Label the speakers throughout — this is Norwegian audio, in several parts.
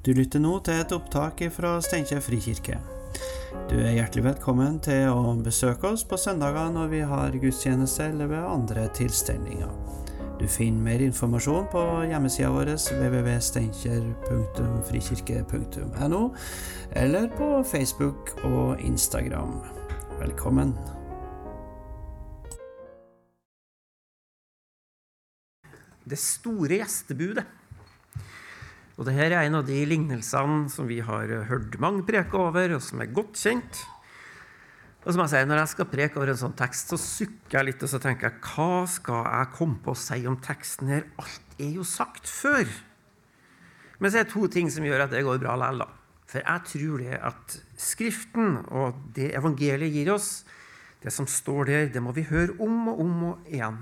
Speaker 1: Du lytter nå til et opptak fra Steinkjer Frikirke. Du hjertelig velkommen til å besøke oss på søndager når vi har gudstjeneste eller ved andre tilstelninger. Du finner mer informasjon på hjemmesiden vår www.steinkjer.frikirke.no eller på Facebook og Instagram. Velkommen!
Speaker 2: Det store gjestebudet. Og dette er en av de lignelsene som vi har hørt mange preke over, og som er godt kjent. Og som jeg sier, når jeg skal preke over en sånn tekst, så sukker jeg litt, og så tenker jeg, hva skal jeg komme på å si om teksten her? Alt er jo sagt før. Men så er det to ting som gjør at det går bra likevel da. For jeg tror det at Skriften og det evangeliet gir oss, det som står der, det må vi høre om og igjen.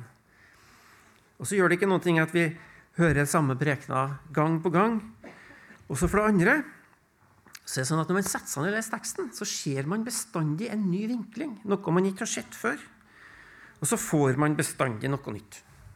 Speaker 2: Og så gjør det ikke noe at vi hører samme prekena gang på gang. Og så for det andre, så er det sånn at når man setter seg ned og leser teksten, så ser man bestandig en ny vinkling, noe man ikke har sett før. Og så får man bestandig noe nytt.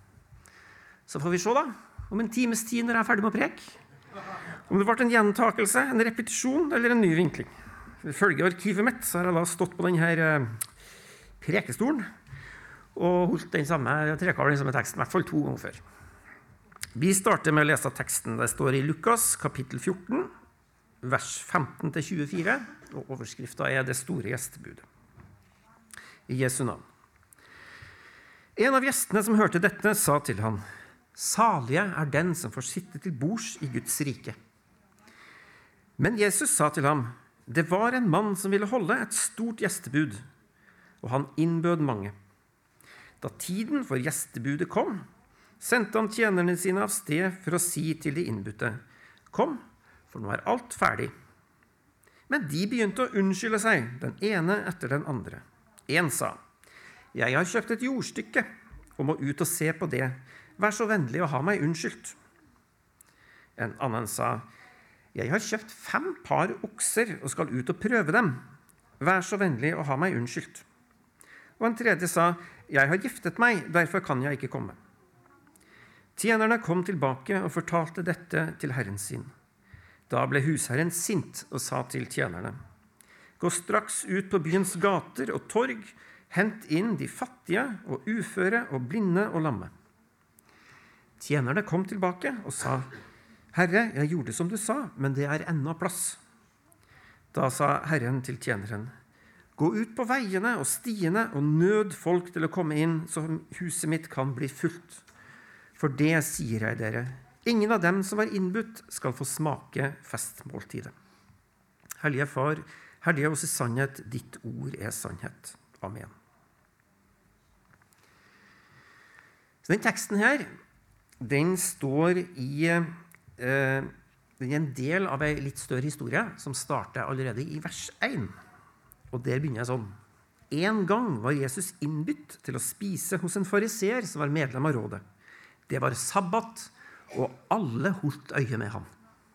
Speaker 2: Så får vi se da, om en times tid når jeg er ferdig med å preke, om det ble en gjentakelse, en repetisjon eller en ny vinkling. Ifølge arkivet mitt så har jeg da stått på denne prekestolen og holdt den samme teksten, i hvert fall 2 ganger før. Vi starter med å lese teksten. Det står i Lukas kapittel 14, vers 15-24, og overskriften er det store gjestebudet. I Jesu navn. En av gjestene som hørte dette sa til han, «Salige er den som får sitte til bords i Guds rike.» Men Jesus sa til ham, «Det var en mann som ville holde et stort gjestebud, og han innbød mange. Da tiden for gjestebudet kom, sendte han tjenerne sine av sted for å si til de innbudte, «Kom, for nå er alt ferdig.» Men de begynte å unnskylde seg, den ene etter den andre. En sa, «Jeg har kjøpt et jordstykke, og må ut og se på det. Vær så vennlig å ha meg unnskyldt.» En annen sa, «Jeg har kjøpt 5 par okser og skal ut og prøve dem. Vær så vennlig å ha meg unnskyldt.» Og en tredje sa, «Jeg har giftet meg, derfor kan jeg ikke komme.» Tjenerne kom tilbake og fortalte dette til herren sin. Da ble husherren sint og sa til tjenerne, «Gå straks ut på byens gater og torg, hent inn de fattige og uføre og blinde og lamme.» Tjenerne kom tilbake og sa, «Herre, jeg gjorde som du sa, men det er ennå plass.» Da sa herren til tjeneren, «Gå ut på veiene og stiene og nød folk til å komme inn, så huset mitt kan bli fullt. For det sier jeg dere, ingen av dem som var innbudt skal få smake festmåltidet. Hellige Far, hellige oss i sannhet, ditt ord er sannhet. Amen. Så den teksten her, den står i en del av en litt større historie, som starter allerede i vers 1. Og der begynner jeg sånn. En gang var Jesus innbytt til å spise hos en fariseer som var medlem av rådet. Det var sabbat, og alle holdt øye med ham.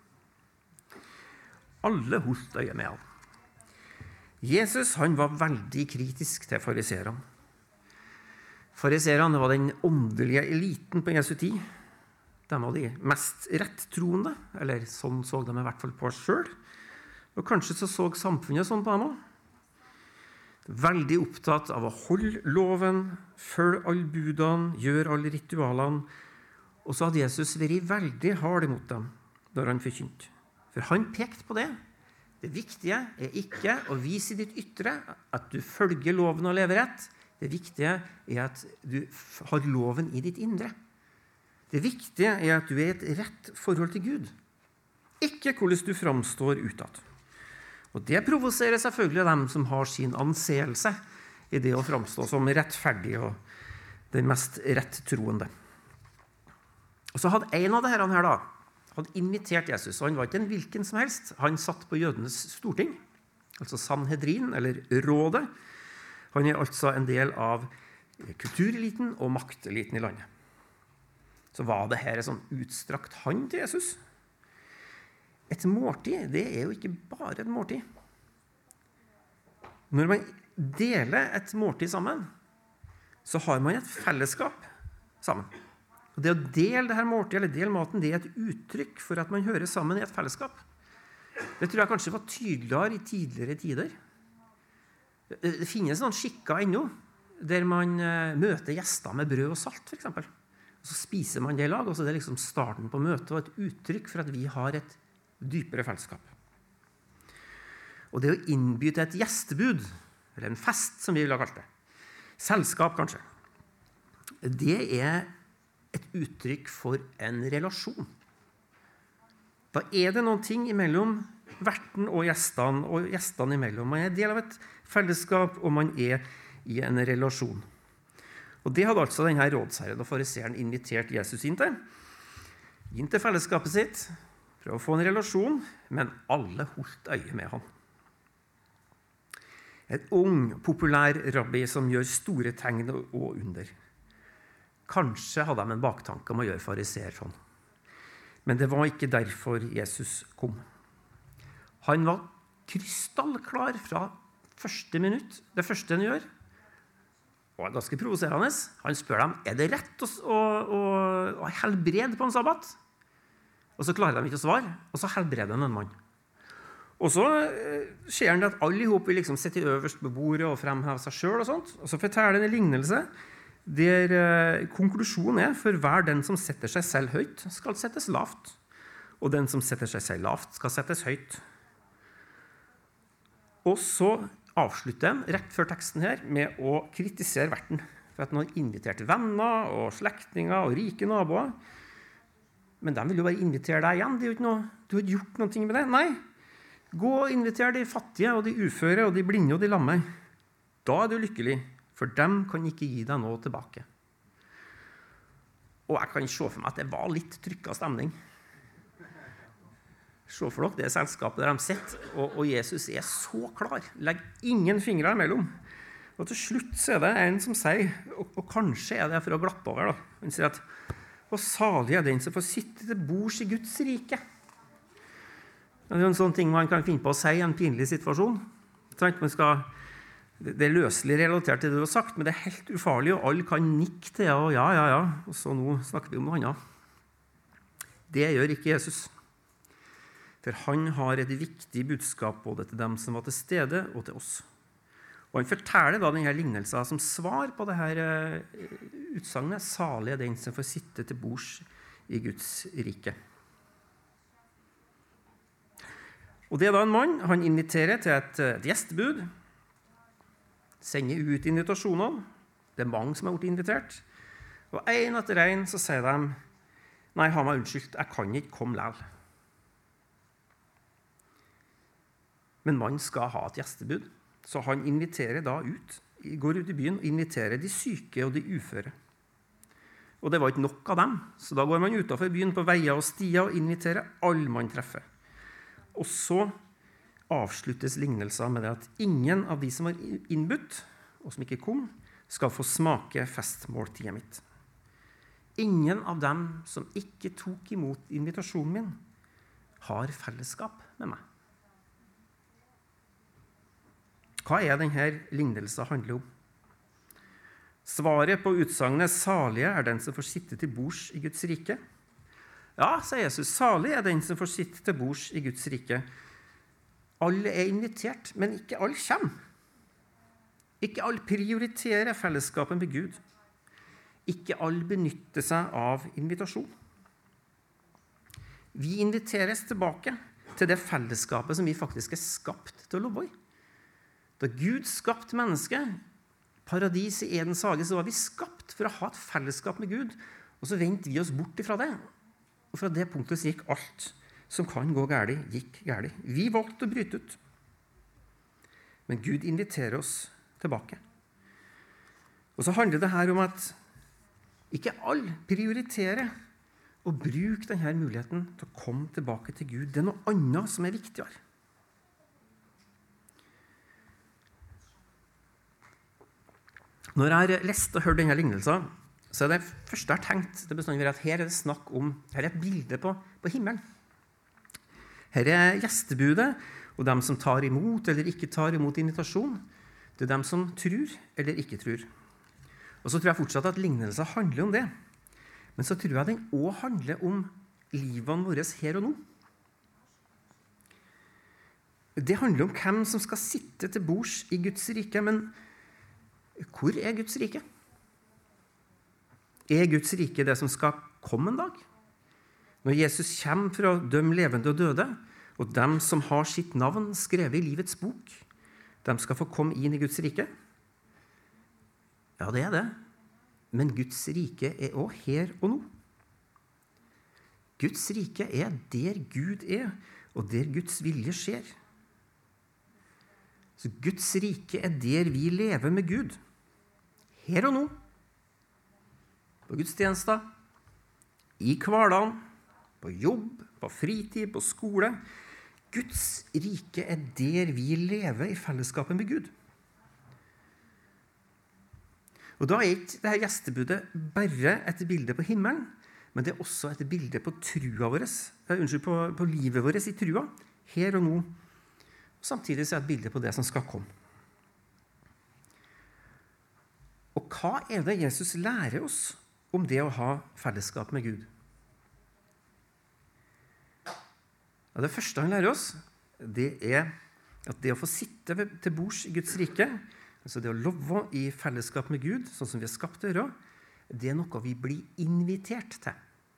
Speaker 2: Alle holdt øye med ham. Jesus han var veldig kritisk til fariserene. Fariserene var den åndelige eliten på Jesu tid. De var de mest rettroende, eller sånn så de i hvert fall på selv. Og kanskje så samfunnet sånn på dem også. Veldig opptatt av å holde loven, følge alle budene, gjøre alle ritualene. Og så hadde Jesus vært veldig hard imot dem når han forkynte. For han pekte på det. Det viktige er ikke å vise i ditt ytre at du følger loven og lever rett. Det viktige er at du har loven i ditt indre. Det viktige er at du er i et rett forhold til Gud. Ikke hvordan du framstår utad. Og det provoserer selvfølgelig dem som har sin anseelse i det å framstå som rettferdig og den mest rettroende. Og så hadde en av disse her da, hadde invitert Jesus, og han var ikke en hvilken som helst. Han satt på jødenes storting, altså Sanhedrin, eller rådet. Han er altså en del av kultureliten og makteliten i landet. Så var det her en sånn utstrakt hand til Jesus. Et måltid, det er jo ikke bare et måltid. Når man deler et måltid sammen, så har man et fellesskap sammen. Og det å dele det her måltidet, eller dele maten, det er et uttrykk for at man hører sammen i et fellesskap. Det tror jeg kanskje var tydeligere i tidligere tider. Det finnes noen skikker ennå, der man møter gjester med brød og salt, for eksempel. Og så spiser man det i lag, og så er det liksom starten på møtet og et uttrykk for at vi har et dypere fellesskap. Og det å innby til et gjestebud, eller en fest som vi vil ha kalt det, selskap kanskje, det er et uttrykk for en relasjon. Da er det noen ting imellom verten og gjestene imellom. Man er del av et fellesskap, og man er i en relasjon. Og det hadde altså denne rådsherren og fariseeren invitert Jesus inn til fellesskapet sitt, for å få en relasjon, men alle holdt øye med han. En ung, populær rabbi som gjør store tegn og under. Kanskje hadde de en baktanke om å gjøre fariseer sånn. Men det var ikke derfor Jesus kom. Han var krystallklar fra første minutt. Det første han gjør, og ganske provoserende. Han spør dem, er det rett å helbrede på en sabbat? Og så klarer de ikke å svare, og så helbreder han en mann. Og så skjer det at alle ihop vil liksom sitte øverst på bordet og fremheve seg selv og sånt. Og så forteller han en lignelse der konklusjonen er for hver den som setter seg selv høyt, skal settes lavt. Og den som setter seg selv lavt, skal settes høyt. Og så avslutter han rett før teksten her med å kritisere verten for at han har invitert venner og slektninger og rike naboer. Men de vil jo bare invitere deg igjen. Det er jo ikke noe, du har ikke gjort noe med det. Nei, gå og inviter de fattige og de uføre og de blinde og de lamme. Da er du lykkelig, for dem kan ikke gi deg noe tilbake. Og jeg kan se for meg at det var litt trykket stemning. Se for dere det selskapet der de sitter, og Jesus er så klar. Legg ingen fingre imellom. Og til slutt så er det en som sier, og kanskje er det for å glappe over, da. Han sier at, og salig er den som får sitte til bords i Guds rike. Det er jo en sånn ting man kan finne på å si i en pinlig situasjon. Det er løselig relatert til det du har sagt, men det er helt ufarlig, og alle kan nikke til, og ja, og så nå snakker vi om noe annet. Det gjør ikke Jesus. For han har et viktig budskap både til dem som var til stede, og til oss. Og han forteller da denne lignelsen som svar på dette utsagnet, salig er den som får sitte til bords i Guds rike. Og det er da en mann, han inviterer til et gjestebud, sender ut invitasjonene, det er mange som har blitt invitert, og en etter en så sier de, nei, ha meg unnskyldt, jeg kan ikke komme likevel. Men man skal ha et gjestebud, så han inviterer da går ut i byen og inviterer de syke og de uføre. Og det var ikke nok av dem, så da går man utenfor byen på veier og stier og inviterer alle man treffer. Og så avsluttes lignelsen med det at ingen av de som var innbudt, og som ikke kom, skal få smake festmåltidet mitt. Ingen av dem som ikke tok imot invitasjonen min, har fellesskap med meg. Hva er denne lignelsen handler om? Svaret på utsagnet salige er den som får sitte til bords i Guds rike. Ja, sier Jesus, salig er den som får sitte til bords i Guds rike. Alle er invitert, men ikke alle kommer. Ikke alle prioriterer fellesskapet med Gud. Ikke alle benytter seg av invitasjon. Vi inviteres tilbake til det fellesskapet som vi faktisk er skapt til å leve i. Da Gud skapte mennesket, paradis i Edens hage, så var vi skapt for å ha et fellesskap med Gud, og så vendte vi oss bort ifra det. Og fra det punktet så gikk alt som kan gå galt, gikk galt. Vi valgte å bryte ut. Men Gud inviterer oss tilbake. Og så handler det her om at ikke alle prioriterer å bruke denne muligheten til å komme tilbake til Gud. Det er noe annet som er viktigere. Når jeg har lest og hørt denne lignelsen, så er det første jeg har tenkt, det bestandig at her er det snakk om, her er et bilde på himmelen. Her er gjestebudet, og dem som tar imot eller ikke tar imot invitasjon. Det er dem som tror eller ikke tror. Og så tror jeg fortsatt at lignelsen handler om det. Men så tror jeg den også handler om livene våre her og nå. Det handler om hvem som skal sitte til bords i Guds rike, men hvor er Guds rike? Er Guds rike det som skal komme en dag? Når Jesus kommer for å dømme levende og døde, og dem som har sitt navn skrevet i livets bok, de skal få komme inn i Guds rike? Ja, det er det. Men Guds rike er også her og nå. Guds rike er der Gud er, og der Guds vilje skjer. Så Guds rike er der vi lever med Gud, her og nå, på gudstjenester, i hverdagen, på jobb, på fritid, på skole. Guds rike er der vi lever i fellesskapet med Gud. Og da er ikke dette gjestebudet bare et bilde på himmelen, men det er også et bilde på trua vår, på livet vårt i trua, her og nå. Og samtidig så er det et bilde på det som skal komme. Og hva er det Jesus lærer oss om det å ha fellesskap med Gud? Ja, det første han lærer oss, det er at det å få sitte til bords i Guds rike, altså det å leve i fellesskap med Gud, sånn som vi er skapt til å gjøre, det er noe vi blir invitert til.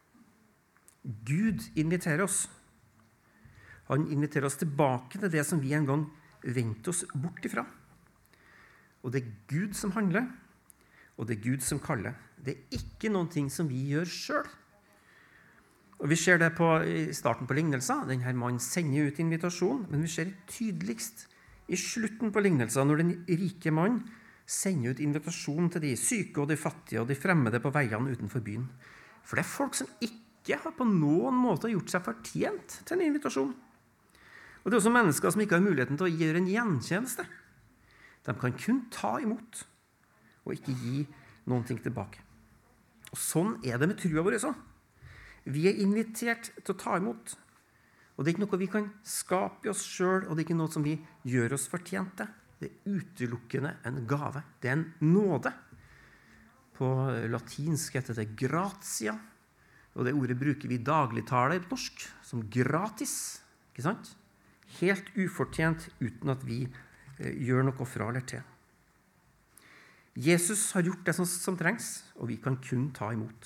Speaker 2: Gud inviterer oss. Han inviterer oss tilbake til det som vi en gang vendte oss bort ifra. Og det er Gud som handler, og det er Gud som kaller. Det er ikke noen ting som vi gjør selv. Og vi ser det i starten på lignelsen. Denne mannen sender ut invitasjon, men vi ser det tydeligst i slutten på lignelsen, når den rike mannen sender ut invitasjon til de syke og de fattige og de fremmede på veiene utenfor byen. For det er folk som ikke har på noen måte gjort seg fortjent til en invitasjon. Og det er også mennesker som ikke har muligheten til å gjøre en gjenkjennelse. De kan kun ta imot, og ikke gi noen ting tilbake. Og sånn er det med trua vår også. Vi er invitert til å ta imot. Og det er ikke noe vi kan skape i oss selv, og det er ikke noe som vi gjør oss fortjent til. Det er utelukkende en gave. Det er en nåde. På latinsk heter det gratia, og det ordet bruker vi i dagligtale på norsk som gratis, ikke sant? Helt ufortjent, uten at vi gjør noe fra eller til. Jesus har gjort det som trengs, og vi kan kun ta imot.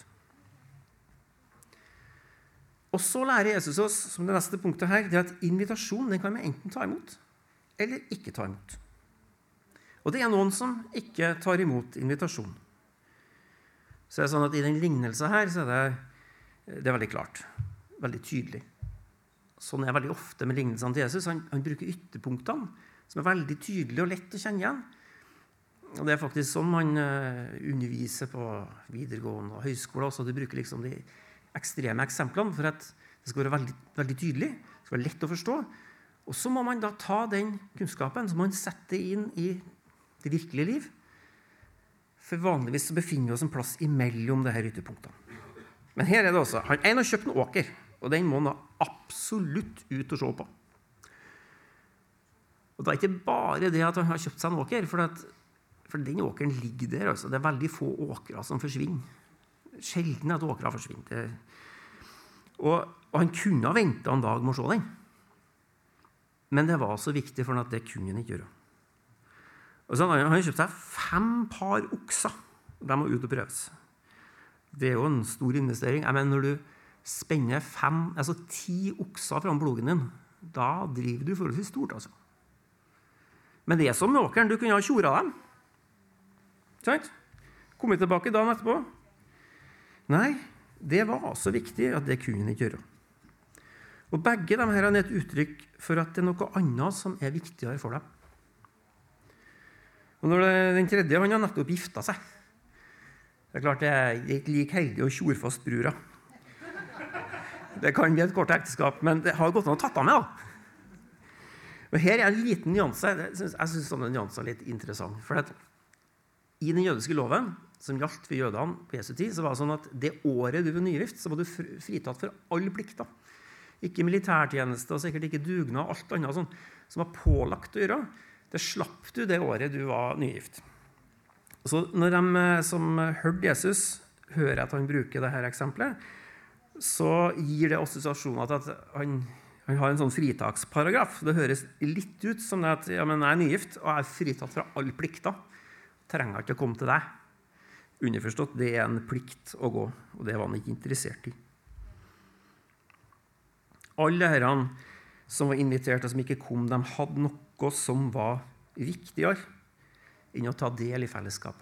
Speaker 2: Og så lærer Jesus oss, som det neste punktet her, det at invitasjon den kan vi enten ta imot, eller ikke ta imot. Og det er noen som ikke tar imot invitasjon. Så det er sånn at i den lignelsen her, så er det veldig klart, veldig tydelig. Sånn er veldig ofte med lignelsene til Jesus. Han bruker ytterpunktene, som er veldig tydelige og lett å kjenne igjen. Og det er faktisk sånn man underviser på videregående og høyskole også. Du bruker liksom de ekstreme eksemplene for at det skal være veldig, veldig tydelig, det skal være lett å forstå. Og så må man da ta den kunnskapen, så må man sette inn i det virkelige liv. For vanligvis så befinner vi oss en plass imellom de her ytterpunktene. Men her er det også. Han har kjøpt en åker, og den må han da absolutt ut og se på. Og det er ikke bare det at han har kjøpt seg en åker, for den åkeren ligger der. Altså. Det er veldig få åkere som forsvinner. Sjelden at åkere forsvinner. Og han kunne ha ventet en dag med å se den. Men det var så viktig for han at det kunne han ikke gjøre. Og så han har kjøpt seg 5 par okser. De må ut og prøves. Det er jo en stor investering. Men når du spenner 10 okser fra blogen din, da driver du forholdsvis stort, altså. Men det er som med åkeren, du kunne ha tjora dem. Sant? Kommet tilbake dagen etterpå. Nei, det var så viktig at det kunne han ikke gjøre. Og begge de her er et uttrykk for at det er noe annet som er viktigere for dem. Og når den tredje, han har nettopp gifta seg. Det er klart det er ikke like heldig å tjore fast brura. Det kan bli et kort ekteskap, men det har gått an å tatt av med, da. Og her er en liten nyanse. Jeg synes sånne nyanser er litt interessant. For at i den jødiske loven, som gjaldt for jødene på Jesu tid, så var det sånn at det året du var nygift, så var du fritatt for alle plikter. Ikke militærtjeneste, og sikkert ikke dugnad, og alt annet sånn, som var pålagt å gjøre. Det slapp du det året du var nygift. Så når de som hørte Jesus, hører at han bruker dette eksempelet, så gir det assosiasjoner til at Han har en sånn fritaksparagraf. Det høres litt ut som det at ja, men jeg er nygift og jeg er fritatt fra alle plikter. Trenger ikke å komme til deg. Underforstått, det er en plikt å gå, og det var han ikke interessert i. Alle herrene som var invitert og som ikke kom, de hadde noe som var viktigere enn å ta del i fellesskapet.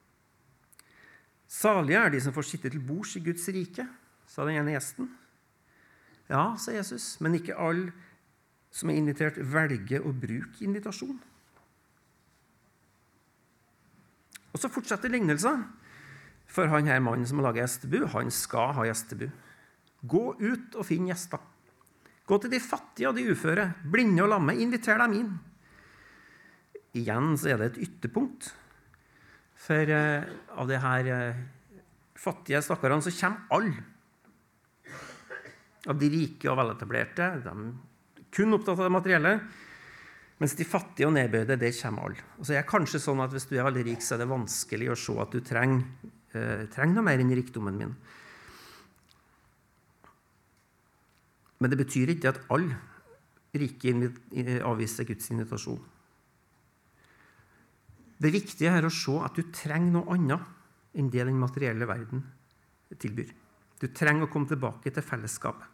Speaker 2: Salige er de som får sitte til bords i Guds rike, sa den ene gjesten. Ja, sa Jesus, men ikke alle som er invitert velger å bruke invitasjon. Og så fortsetter lignelsen. For han her mannen som har laget gjestebu, han skal ha gjestebu. Gå ut og finn gjester. Gå til de fattige og de uføre, blinde og lamme, inviter dem inn. Igjen så er det et ytterpunkt. For av det her fattige stakkarene så kommer alle. Av de rike og veletablerte, de er kun opptatt av det materielle, mens de fattige og nedbøyde, det kommer alle. Og så er det kanskje sånn at hvis du er veldig rik, så er det vanskelig å se at du trenger noe mer enn rikdommen min. Men det betyr ikke at alle rike avviser Guds invitasjon. Det viktige er å se at du trenger noe annet enn det den materielle verden tilbyr. Du trenger å komme tilbake til fellesskapet.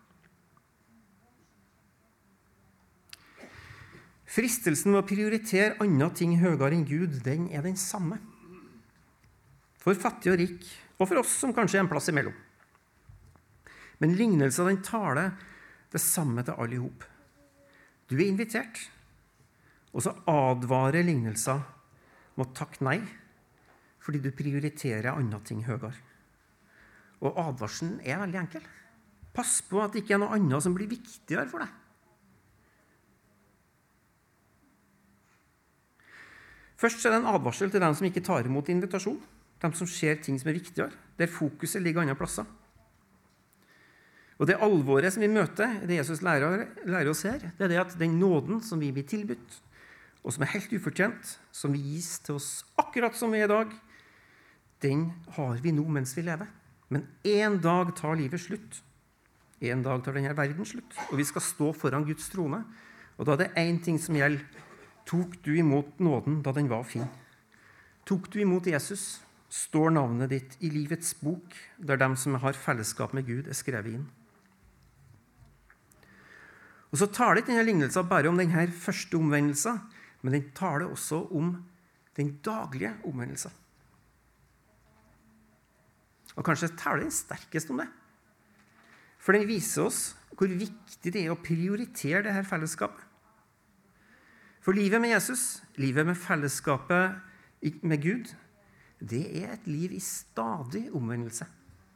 Speaker 2: Fristelsen ved å prioritere andre ting høyere enn Gud, den er den samme. For fattig og rik, og for oss som kanskje er en plass imellom. Men lignelsen den taler det samme til alle ihop. Du er invitert, og så advarer lignelsen om å takke nei, fordi du prioriterer andre ting høyere. Og advarselen er veldig enkel. Pass på at det ikke er noe annet som blir viktigere for deg. Først er det en advarsel til dem som ikke tar imot invitasjon, dem som ser ting som er viktigere, der fokuset ligger andre plasser. Og det alvoret som vi møter, det Jesus lærer oss her, det er det at den nåden som vi blir tilbudt, og som er helt ufortjent, som vi gis til oss akkurat som vi er i dag, den har vi nå mens vi lever. Men en dag tar livet slutt. En dag tar denne verden slutt, og vi skal stå foran Guds trone. Og da er det en ting som gjelder. Tok du imot nåden da den var fin? Tok du imot Jesus, står navnet ditt i livets bok, der de som har fellesskap med Gud er skrevet inn. Og så taler ikke denne lignelsen bare om denne første omvendelsen, men den taler også om den daglige omvendelsen. Og kanskje taler den sterkest om det. For den viser oss hvor viktig det er å prioritere dette fellesskapet. For livet med Jesus, livet med fellesskapet med Gud, det er et liv i stadig omvendelse.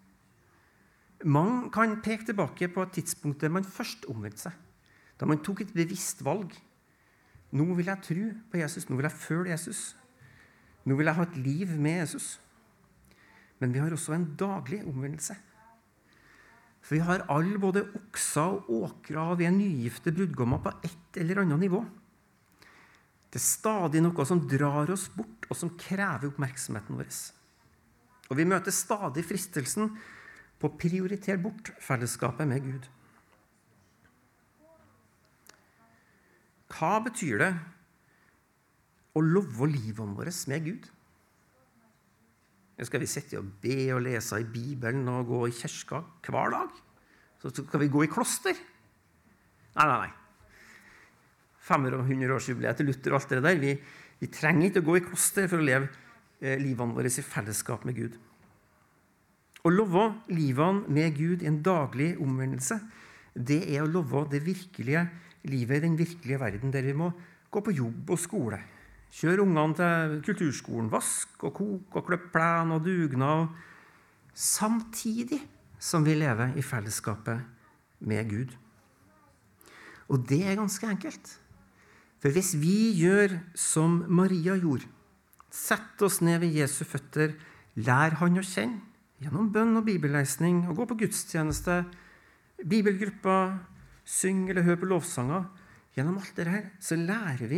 Speaker 2: Man kan peke tilbake på et tidspunkt der man først omvendte seg, da man tok et bevisst valg. Nå vil jeg tro på Jesus, nå vil jeg følge Jesus, nå vil jeg ha et liv med Jesus. Men vi har også en daglig omvendelse. For vi har alle både okser og åkre, og vi er nygifte brudgommer på et eller annet nivå. Det er stadig noe som drar oss bort, og som krever oppmerksomheten vår. Og vi møter stadig fristelsen på å prioritere bort fellesskapet med Gud. Hva betyr det å love livet vårt med Gud? Skal vi sitte og be og lese i Bibelen og gå i kirka hver dag? Så skal vi gå i kloster? Nei. 500-årsjubileet til Luther og alt det der. Vi trenger ikke å gå i kloster for å leve livene våre i fellesskap med Gud. Å love livene med Gud i en daglig omvendelse, det er å love det virkelige livet i den virkelige verden, der vi må gå på jobb og skole. Kjøre ungene til kulturskolen, vask og koke og kløppe plen og dugnad, samtidig som vi lever i fellesskapet med Gud. Og det er ganske enkelt. For hvis vi gjør som Maria gjorde, sett oss ned ved Jesu føtter, lær han å kjenne, gjennom bønn og bibellesning, og gå på gudstjeneste, bibelgrupper, syng eller hør på lovsanger, gjennom alt det her, så lærer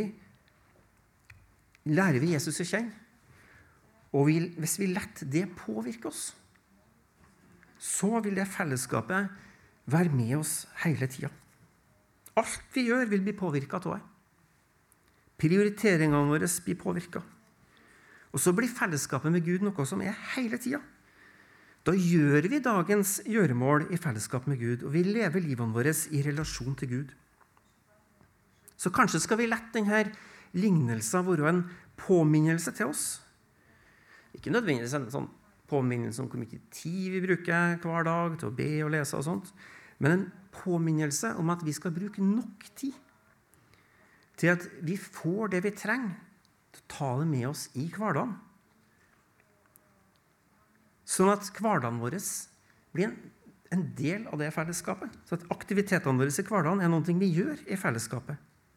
Speaker 2: vi Jesus å kjenne. Og hvis vi lett det påvirke oss, så vil det fellesskapet være med oss hele tiden. Alt vi gjør vil bli påvirket av det. Prioriteringene våre blir påvirket. Og så blir fellesskapet med Gud noe som hele tiden. Da gjør vi dagens gjøremål i fellesskap med Gud, og vi lever livene våre i relasjon til Gud. Så kanskje skal vi lette denne lignelsen være en påminnelse til oss. Ikke nødvendigvis en sånn påminnelse om hvor mye tid vi bruker hver dag til å be og lese og sånt, men en påminnelse om at vi skal bruke nok tid til at vi får det vi trenger til å ta det med oss i hverdagen. Sånn at hverdagen vår blir en del av det fellesskapet. Så at aktivitetene våre i hverdagen noe vi gjør i fellesskapet.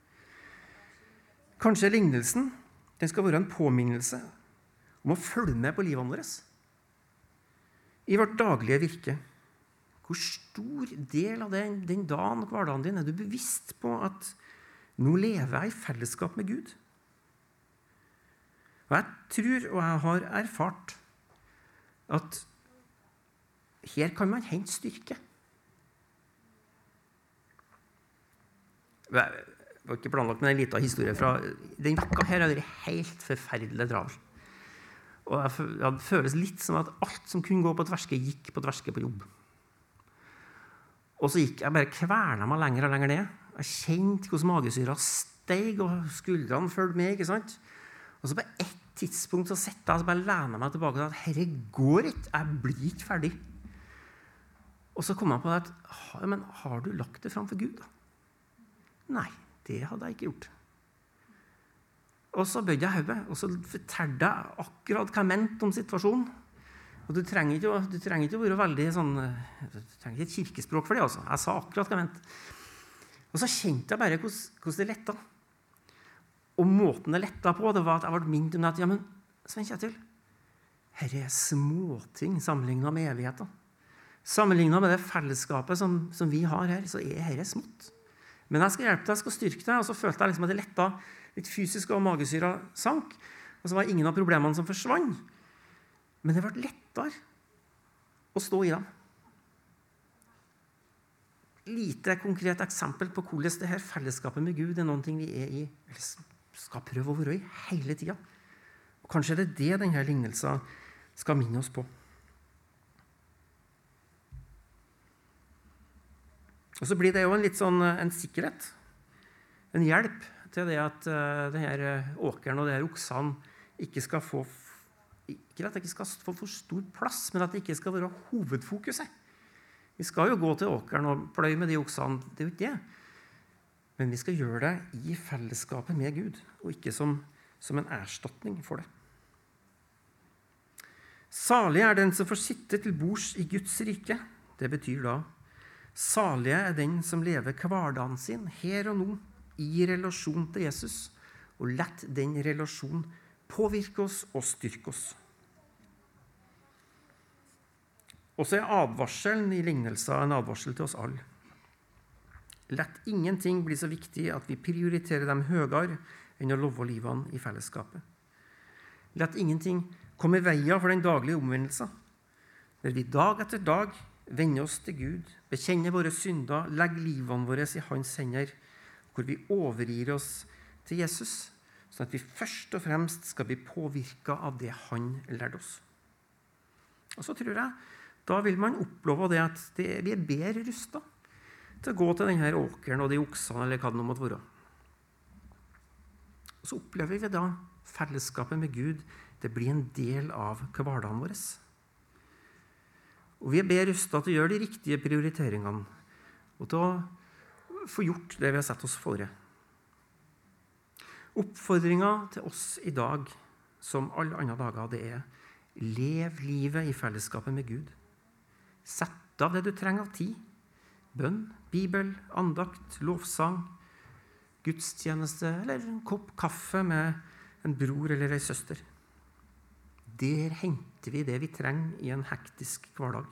Speaker 2: Kanskje lignelsen den skal være en påminnelse om å følge med på livene våre. I vårt daglige virke. Hvor stor del av den dagen og hverdagen din du bevisst på at nå lever jeg i fellesskap med Gud? Og jeg tror, og jeg har erfart, at her kan man hente styrke. Det var ikke planlagt med en liten historie fra den vekka her har vært helt forferdelig travel. Og det føles litt som at alt som kunne gå på tverske, gikk på tverske på jobb. Og så gikk jeg bare kverna meg lenger og lenger ned. Jeg kjente hvordan magesyra steg, og skuldrene følte med, ikke sant? Og så på ett tidspunkt så sett jeg, så bare lener meg tilbake og sa at herre går ikke, jeg blir ikke ferdig. Og så kom jeg på at, men har du lagt det framfor Gud da? Nei, det hadde jeg ikke gjort. Og så bøyde jeg hodet, og så fortalte jeg akkurat hva jeg mente om situasjonen. Og du trenger ikke å være veldig sånn, du trenger ikke et kirkespråk for det, altså. Jeg sa akkurat hva jeg mente. Og så kjente jeg bare hvordan det letta. Og måten det letta på, det var at jeg ble minnet om at, ja, men Svein Kjetil, her småting sammenlignet med evigheten. Sammenlignet med det fellesskapet som vi har her, så her smått. Men jeg skal hjelpe deg, jeg skal styrke deg, og så følte jeg liksom at det letta litt fysisk, og magesyra sank, og så var ingen av problemene som forsvant. Men det ble lettere å stå i dem. Lite konkret eksempel på hvordan det her fellesskapet med Gud noe vi i, eller skal prøve å være i hele tiden. Og kanskje det denne lignelsen skal minne oss på. Og så blir det jo en sikkerhet, en hjelp til det at denne åkeren og denne oksene ikke skal få, ikke at det ikke skal få for stor plass, men at det ikke skal være hovedfokuset. Vi skal jo gå til åkeren og pløye med de oksene, det jo ikke det. Men vi skal gjøre det i fellesskapet med Gud, og ikke som en erstatning for det. Salig den som får sitte til bords i Guds rike. Det betyr da, salige den som lever hverdagen sin, her og nå, i relasjon til Jesus, og lett den relasjonen påvirke oss og styrke oss. Og så advarselen i lignelsen en advarsel til oss alle. Lett ingenting bli så viktig at vi prioriterer dem høyere enn å love livene i fellesskapet. Lett ingenting komme i veien for den daglige omvendelsen, der vi dag etter dag vender oss til Gud, bekjenner våre synder, legger livene våre i hans hender, hvor vi overgir oss til Jesus, sånn at vi først og fremst skal bli påvirket av det han lærte oss. Og så tror jeg, da vil man oppleve det at vi bedre rustet til å gå til denne åkeren og de oksene, eller hva det nå måtte være. Og så opplever vi da fellesskapet med Gud, det blir en del av hverdagen vår. Og vi bedre rustet til å gjøre de riktige prioriteringene, og til å få gjort det vi har sett oss fore. Oppfordringen til oss i dag, som alle andre dager, det lev livet i fellesskapet med Gud. Sett av det du trenger av tid. Bønn, bibel, andakt, lovsang, gudstjeneste eller en kopp kaffe med en bror eller en søster. Der henter vi det vi trenger i en hektisk hverdag.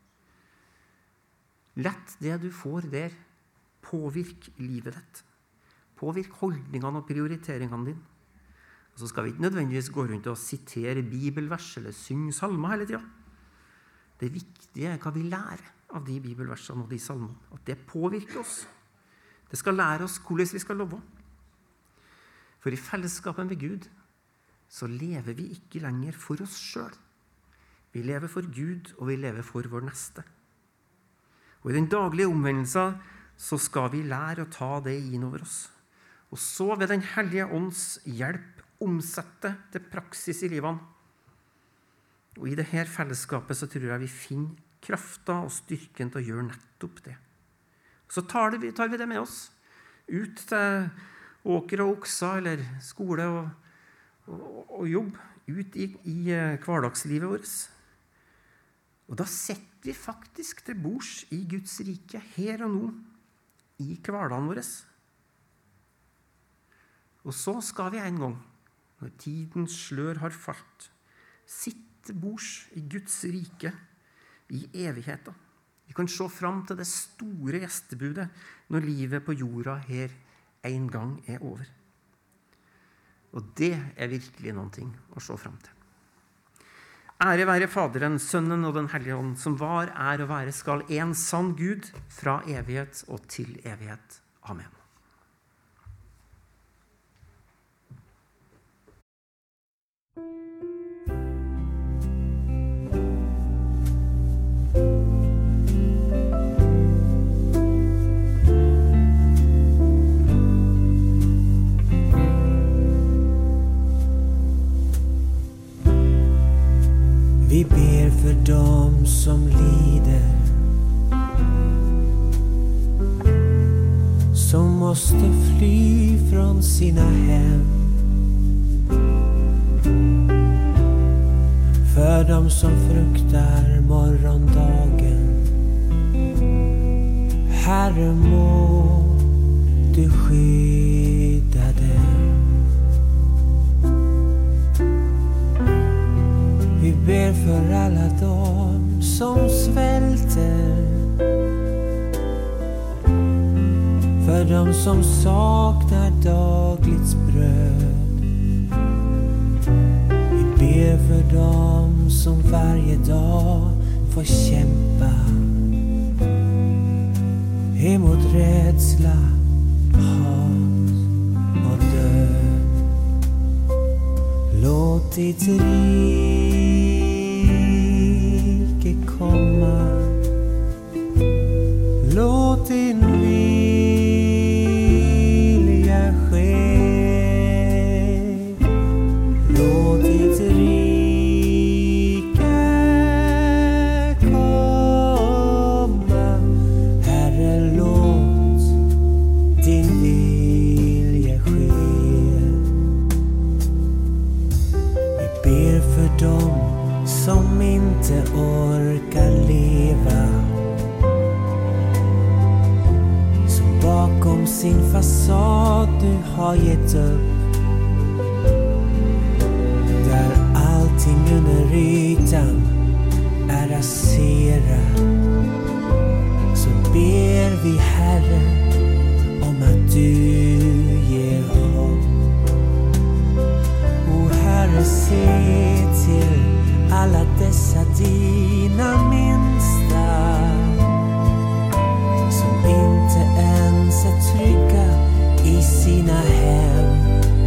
Speaker 2: Lett det du får der, påvirk livet ditt. Påvirk holdningene og prioriteringene dine. Og så skal vi ikke nødvendigvis gå rundt og sitere bibelvers eller synge salmer hele tiden. Det viktige hva vi lærer av de bibelversene og de salmene. At det påvirker oss. Det skal lære oss hvordan vi skal leve. For i fellesskapen med Gud så lever vi ikke lenger for oss selv. Vi lever for Gud, og vi lever for vår neste. Og i den daglige omvendelsen så skal vi lære å ta det inn over oss. Og så ved den hellige ånds hjelp omsette til praksis i livene. Og i dette fellesskapet så tror jeg vi finner kraften og styrken til å gjøre nettopp det. Så tar vi det med oss ut til åker og okser, eller skole og jobb, ut i hverdagslivet vårt. Og da setter vi faktisk til bords i Guds rike her og nå, i hverdagen vår. Og så skal vi en gang, når tidens slør har falt, sitte bords i Guds rike i evigheten. Vi kan se fram til det store gjestebudet når livet på jorda her en gang er over. Og det er virkelig noe å se fram til. Ære være Faderen, Sønnen og den Hellige Ånd, som var, er og være skal, en sann Gud, fra evighet og til evighet. Amen.
Speaker 3: Vi ber för dem som lider, som måste fly från sina hem, för dem som fruktar morgondagen. Herre, må du skydda dem. Vi ber för alla dem som svälter, för dem som saknar dagligt bröd. Vi ber för dem som varje dag får kämpa emot rädsla, hat och död. Låt ditt rike komma, låt din vilja ske. Låt ditt rike komma, Herre, låt din vilja ske. Vi ber för dem som inte orkar leva, som bakom sin fasad du har gett upp, där allting under ytan är raserat. Så ber vi, Herre, om att du ger hopp. O Herre, se till alla dessa dina minsta, som inte ens är trygga i sina hem.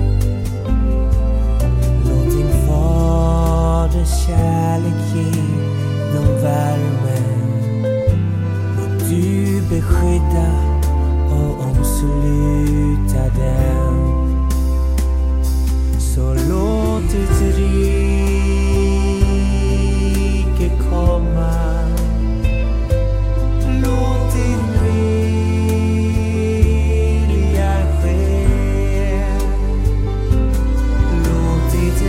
Speaker 3: Låt din faders kärlek ge dem värme, och du beskydda och omsluta dem. Så låt ditt rike komma, låt din vilja ske. Låt ditt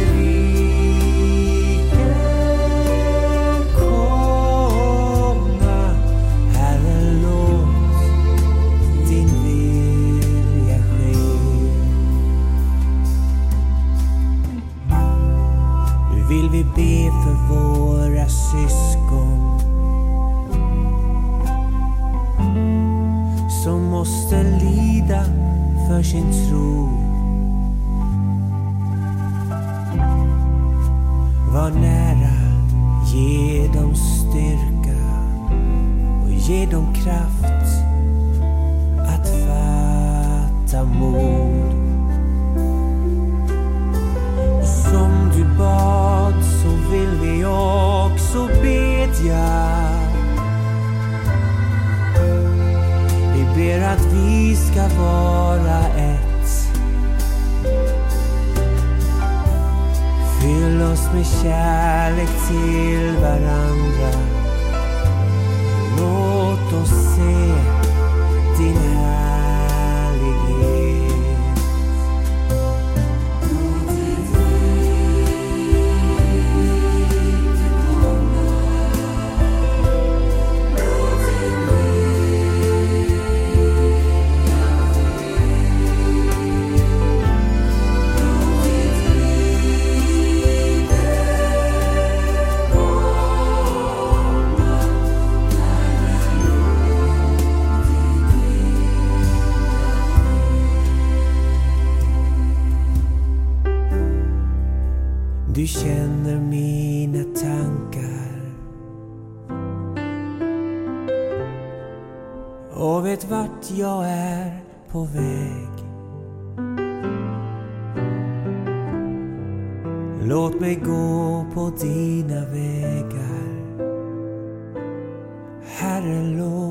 Speaker 3: rike komma, Herre, låt din vilja ske. Nu vill vi be för våra syskon som måste lida för sin tro. Var nära, ge dem styrka och ge dem kraft att färdas. fatta mod. Och som du bad så vill vi också bedja. Vi ber att vi ska vara ett. Fyll oss med kärlek till varandra. Låt oss se din härlighet. Du känner mina tankar och vet vart jag är på väg. Låt mig gå på dina vägar, Herre, låt